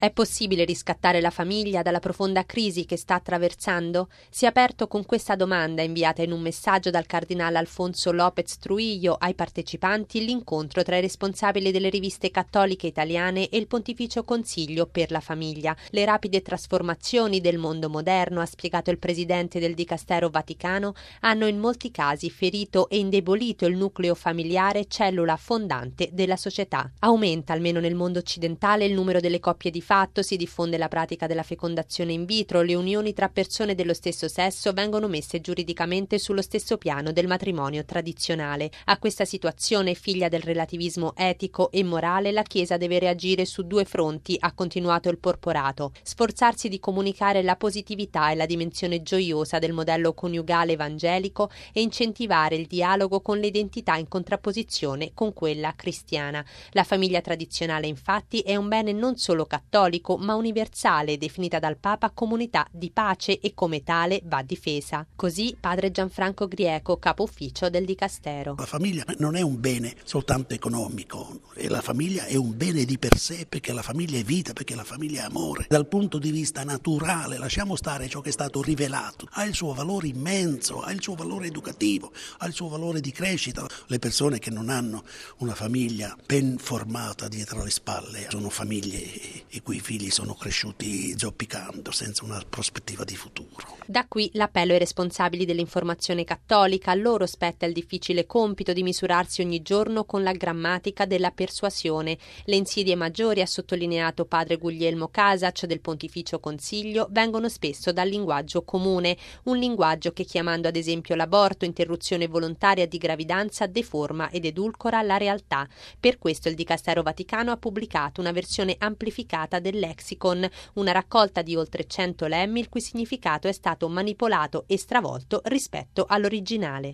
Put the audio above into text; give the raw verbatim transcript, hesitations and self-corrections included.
È possibile riscattare la famiglia dalla profonda crisi che sta attraversando? Si è aperto con questa domanda inviata in un messaggio dal cardinale Alfonso López Trujillo ai partecipanti l'incontro tra i responsabili delle riviste cattoliche italiane e il Pontificio Consiglio per la Famiglia. Le rapide trasformazioni del mondo moderno, ha spiegato il presidente del Dicastero Vaticano, hanno in molti casi ferito e indebolito il nucleo familiare, cellula fondante della società. Aumenta, almeno nel mondo occidentale, il numero delle coppie di fatto, si diffonde la pratica della fecondazione in vitro, le unioni tra persone dello stesso sesso vengono messe giuridicamente sullo stesso piano del matrimonio tradizionale. A questa situazione, figlia del relativismo etico e morale, la Chiesa deve reagire su due fronti, ha continuato il porporato: sforzarsi di comunicare la positività e la dimensione gioiosa del modello coniugale evangelico e incentivare il dialogo con le identità in contrapposizione con quella cristiana. La famiglia tradizionale, infatti, è un bene non solo cattolico ma universale, definita dal Papa comunità di pace e come tale va difesa. Così padre Gianfranco Grieco, capo ufficio del Dicastero. La famiglia non è un bene soltanto economico, e la famiglia è un bene di per sé, perché la famiglia è vita, perché la famiglia è amore. Dal punto di vista naturale, lasciamo stare ciò che è stato rivelato, ha il suo valore immenso, ha il suo valore educativo, ha il suo valore di crescita. Le persone che non hanno una famiglia ben formata dietro le spalle sono famiglie i cui figli sono cresciuti zoppicando, senza una prospettiva di futuro. Da qui l'appello ai responsabili dell'informazione cattolica. A loro spetta il difficile compito di misurarsi ogni giorno con la grammatica della persuasione. Le insidie maggiori, ha sottolineato padre Guglielmo Casaccio del Pontificio Consiglio, vengono spesso dal linguaggio comune, un linguaggio che, chiamando ad esempio l'aborto, interruzione volontaria di gravidanza, deforma ed edulcora la realtà. Per questo il Dicastero Vaticano ha pubblicato una versione amplificata del Lexicon, una raccolta di oltre cento lemmi il cui significato è stato manipolato e stravolto rispetto all'originale.